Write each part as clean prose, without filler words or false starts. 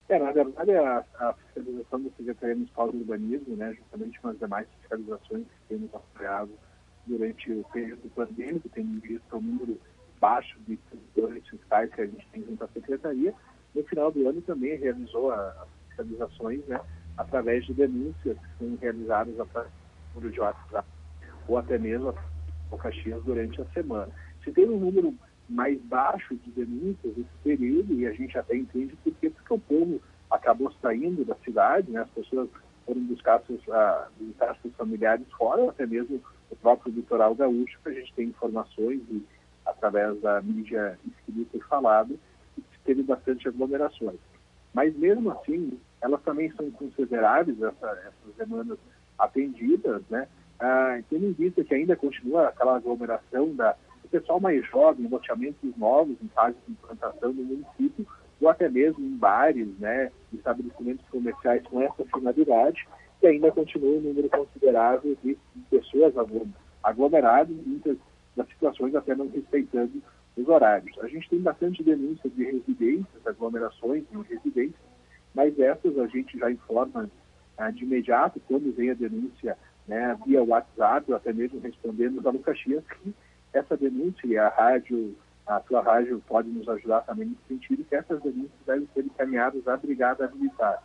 Na verdade, a fiscalização da Secretaria Municipal do Urbanismo, né, juntamente com as demais fiscalizações que temos apoiado durante o período pandêmico, tendo visto o número baixo de servidores fiscais que a gente tem junto à Secretaria, no final do ano também realizou as fiscalizações, né, através de denúncias que são realizadas através do número de WhatsApp ou até mesmo o Caxias durante a semana. Se tem um número mais baixo de denúncias nesse período, e a gente até entende por quê, porque o povo acabou saindo da cidade, né? As pessoas foram buscar visitar seus familiares fora, ou até mesmo o próprio litoral gaúcho, que a gente tem informações e, através da mídia escrita e falada, que teve bastante aglomerações. Mas mesmo assim, elas também são consideráveis, essas demandas atendidas, né? Tendo em vista que ainda continua aquela aglomeração do pessoal mais jovem, loteamentos novos em fase de implantação no município, ou até mesmo em bares, né, estabelecimentos comerciais com essa finalidade, e ainda continua um número considerável de pessoas aglomeradas, muitas das situações até não respeitando os horários. A gente tem bastante denúncia de residências, aglomerações em residências, mas essas a gente já informa de imediato, quando vem a denúncia, né, via WhatsApp, ou até mesmo respondendo da Caxias, que essa denúncia, e a sua rádio pode nos ajudar também nesse sentido, que essas denúncias devem ser encaminhadas à Brigada Militar.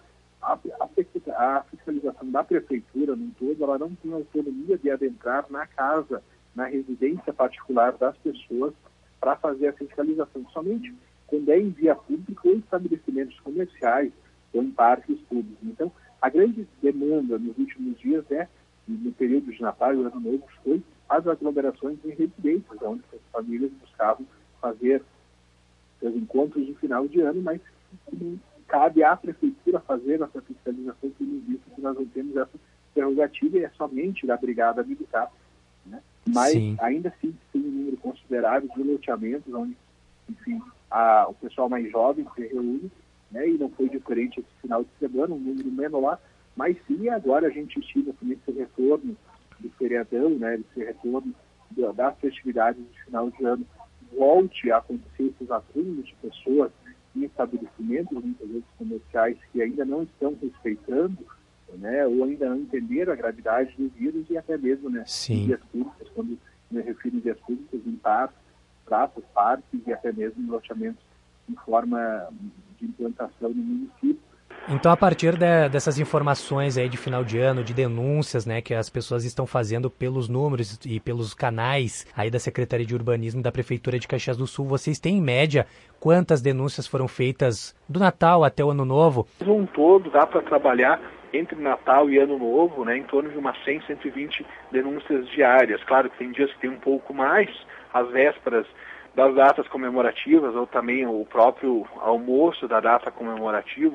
A fiscalização da Prefeitura, no todo, ela não tem autonomia de adentrar na casa, na residência particular das pessoas para fazer a fiscalização, somente quando é em via pública ou em estabelecimentos comerciais ou em parques públicos. Então, a grande demanda nos últimos dias, no período de Natal e Ano Novo, foi as aglomerações em residências, onde as famílias buscavam fazer seus encontros de final de ano, mas cabe à Prefeitura fazer essa fiscalização, tendo visto que nós não temos essa prerrogativa e é somente da Brigada Militar, né? Mas Sim. ainda assim tem um número considerável de loteamentos onde, enfim, o pessoal mais jovem se reúne, né? E não foi diferente esse final de semana, um número menor, mas sim, agora a gente estima com esse retorno do feriadão, né, esse retorno das festividades de final de ano, volte a acontecer esses acúmulos de pessoas em estabelecimentos, muitas vezes comerciais, que ainda não estão respeitando, né, ou ainda não entenderam a gravidade do vírus, e até mesmo, né, em vias públicas, quando me refiro em vias públicas, em praças, parques e até mesmo em loteamentos em forma de implantação no município. Então, a partir dessas informações aí de final de ano, de denúncias, né, que as pessoas estão fazendo pelos números e pelos canais aí da Secretaria de Urbanismo da Prefeitura de Caxias do Sul, vocês têm, em média, quantas denúncias foram feitas do Natal até o Ano Novo? Um todo dá para trabalhar entre Natal e Ano Novo, né, em torno de umas 100, 120 denúncias diárias. Claro que tem dias que tem um pouco mais, às vésperas das datas comemorativas, ou também o próprio almoço da data comemorativa,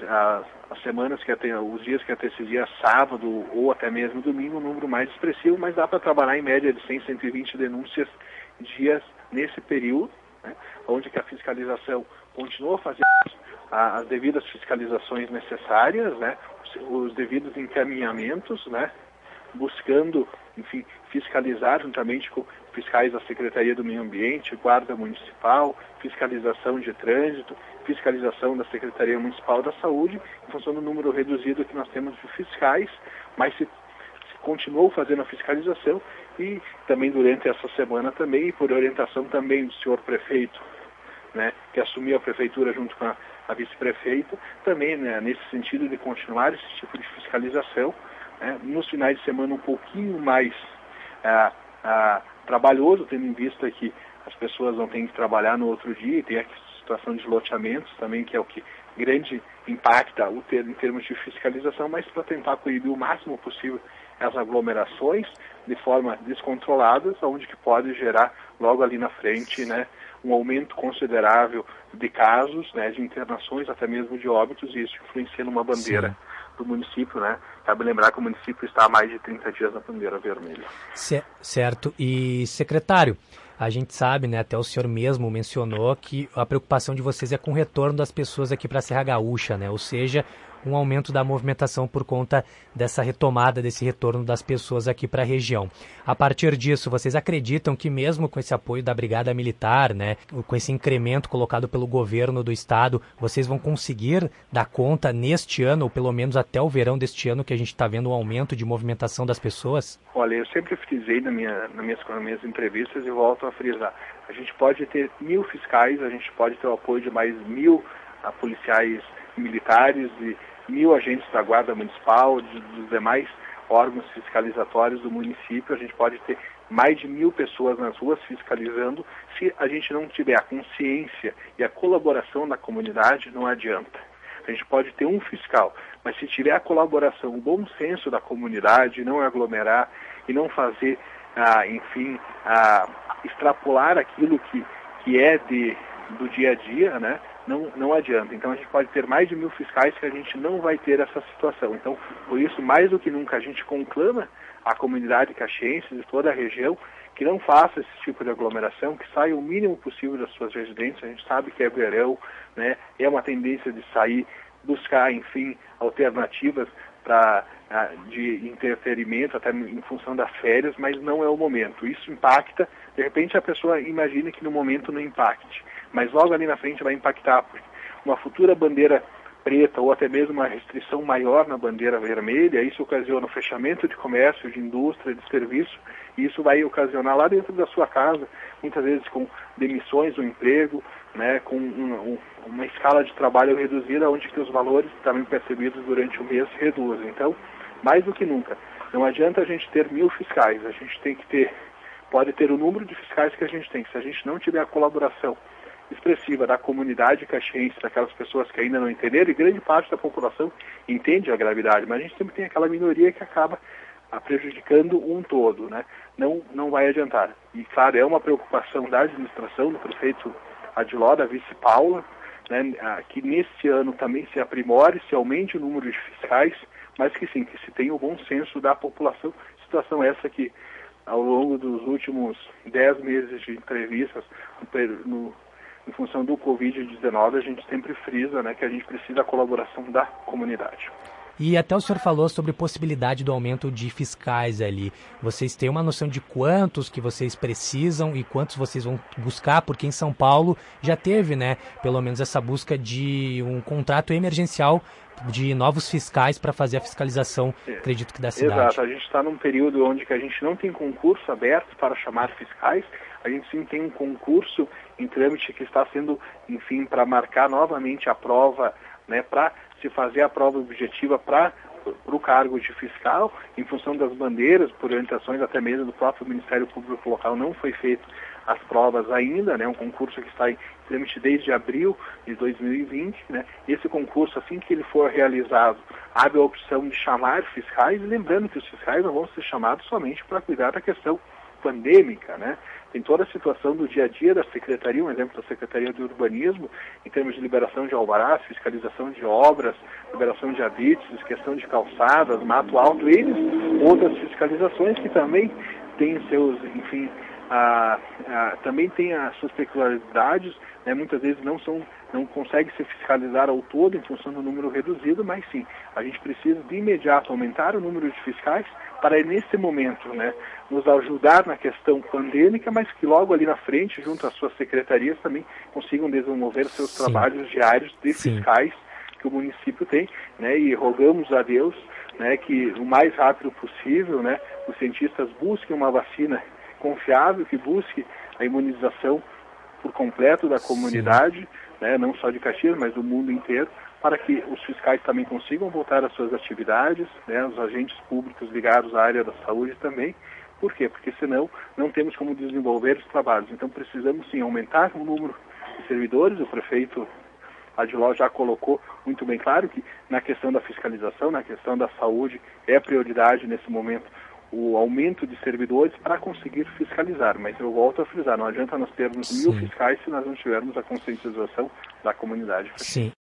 as semanas os dias que antecediam sábado ou até mesmo domingo, um número mais expressivo, mas dá para trabalhar em média de 100, 120 denúncias dias nesse período, né, onde que a fiscalização continua fazendo as devidas fiscalizações necessárias, né, os devidos encaminhamentos, né, buscando, enfim, fiscalizar juntamente com fiscais da Secretaria do Meio Ambiente, Guarda Municipal, fiscalização de trânsito, fiscalização da Secretaria Municipal da Saúde, em função do número reduzido que nós temos de fiscais, mas se continuou fazendo a fiscalização e também durante essa semana também, por orientação também do senhor prefeito, né, que assumiu a prefeitura junto com a vice-prefeita, também, né, nesse sentido de continuar esse tipo de fiscalização, nos finais de semana um pouquinho mais trabalhoso, tendo em vista que as pessoas não têm que trabalhar no outro dia, e tem a situação de loteamentos também, que é o que grande impacta em termos de fiscalização, mas para tentar coibir o máximo possível as aglomerações de forma descontrolada, onde que pode gerar logo ali na frente, né, um aumento considerável de casos, né, de internações, até mesmo de óbitos, e isso influencia numa bandeira do município, né? Cabe lembrar que o município está há mais de 30 dias na bandeira vermelha. Certo. E, secretário, a gente sabe, né, até o senhor mesmo mencionou que a preocupação de vocês é com o retorno das pessoas aqui para a Serra Gaúcha, né? Ou seja, um aumento da movimentação por conta dessa retomada, desse retorno das pessoas aqui para a região. A partir disso, vocês acreditam que mesmo com esse apoio da Brigada Militar, né, com esse incremento colocado pelo governo do estado, vocês vão conseguir dar conta neste ano, ou pelo menos até o verão deste ano, que a gente está vendo um aumento de movimentação das pessoas? Olha, eu sempre frisei nas minhas entrevistas e volto a frisar. A gente pode ter 1.000 fiscais, a gente pode ter o apoio de mais 1.000 policiais militares e 1.000 agentes da Guarda Municipal, dos demais órgãos fiscalizatórios do município. A gente pode ter mais de 1.000 pessoas nas ruas fiscalizando. Se a gente não tiver a consciência e a colaboração da comunidade, não adianta. A gente pode ter um fiscal, mas se tiver a colaboração, o bom senso da comunidade, não aglomerar e não fazer, extrapolar aquilo que é do dia a dia, né? Não adianta. Então a gente pode ter mais de 1.000 fiscais que a gente não vai ter essa situação. Então, por isso, mais do que nunca, a gente conclama a comunidade caxiense de toda a região que não faça esse tipo de aglomeração, que saia o mínimo possível das suas residências. A gente sabe que é verão, né? É uma tendência de sair, buscar, enfim, alternativas de interferimento, até em função das férias, mas não é o momento. Isso impacta, de repente a pessoa imagina que no momento não impacte, mas logo ali na frente vai impactar, porque uma futura bandeira preta ou até mesmo uma restrição maior na bandeira vermelha, isso ocasiona o fechamento de comércio, de indústria, de serviço, e isso vai ocasionar lá dentro da sua casa, muitas vezes com demissões do emprego, né, com uma escala de trabalho reduzida, onde que os valores também percebidos durante o mês se reduzem. Então, mais do que nunca, não adianta a gente ter 1.000 fiscais, a gente tem que pode ter o número de fiscais que a gente tem. Se a gente não tiver a colaboração expressiva da comunidade caxiense, daquelas pessoas que ainda não entenderam, e grande parte da população entende a gravidade, mas a gente sempre tem aquela minoria que acaba prejudicando um todo, né? Não vai adiantar. E, claro, é uma preocupação da administração, do prefeito Adiló, da vice Paula, né, que nesse ano também se aprimore, se aumente o número de fiscais, mas que sim, que se tenha o bom senso da população. Situação essa que, ao longo dos últimos 10 meses de entrevistas, em função do Covid-19, a gente sempre frisa, né, que a gente precisa da colaboração da comunidade. E até o senhor falou sobre possibilidade do aumento de fiscais ali. Vocês têm uma noção de quantos que vocês precisam e quantos vocês vão buscar? Porque em São Paulo já teve, né, pelo menos essa busca de um contrato emergencial de novos fiscais para fazer a fiscalização, acredito que da cidade. Exato, a gente está num período onde que a gente não tem concurso aberto para chamar fiscais, a gente sim tem um concurso em trâmite que está sendo, enfim, para marcar novamente a prova, né, para se fazer a prova objetiva para o cargo de fiscal, em função das bandeiras, por orientações até mesmo do próprio Ministério Público Local, não foi feito as provas ainda, né, um concurso que está em trâmite desde abril de 2020, né, esse concurso, assim que ele for realizado, abre a opção de chamar fiscais, e lembrando que os fiscais não vão ser chamados somente para cuidar da questão pandêmica, né? Tem toda a situação do dia a dia da Secretaria, um exemplo da Secretaria de Urbanismo, em termos de liberação de alvarás, fiscalização de obras, liberação de habites, questão de calçadas, mato alto, eles, outras fiscalizações que também têm seus, enfim, também tem as suas peculiaridades, né? Muitas vezes não consegue se fiscalizar ao todo em função do número reduzido, mas sim, a gente precisa de imediato aumentar o número de fiscais para nesse momento, né, nos ajudar na questão pandêmica, mas que logo ali na frente, junto às suas secretarias, também consigam desenvolver seus trabalhos diários de fiscais que o município tem, né, e rogamos a Deus, né, que o mais rápido possível, né, os cientistas busquem uma vacina confiável, que busque a imunização por completo da comunidade, né, não só de Caxias, mas do mundo inteiro, para que os fiscais também consigam voltar às suas atividades, né, os agentes públicos ligados à área da saúde também. Por quê? Porque senão não temos como desenvolver os trabalhos. Então precisamos sim aumentar o número de servidores. O prefeito Adiló já colocou muito bem claro que na questão da fiscalização, na questão da saúde, é prioridade nesse momento o aumento de servidores para conseguir fiscalizar. Mas eu volto a frisar, não adianta nós termos 1.000 fiscais se nós não tivermos a conscientização da comunidade. Sim.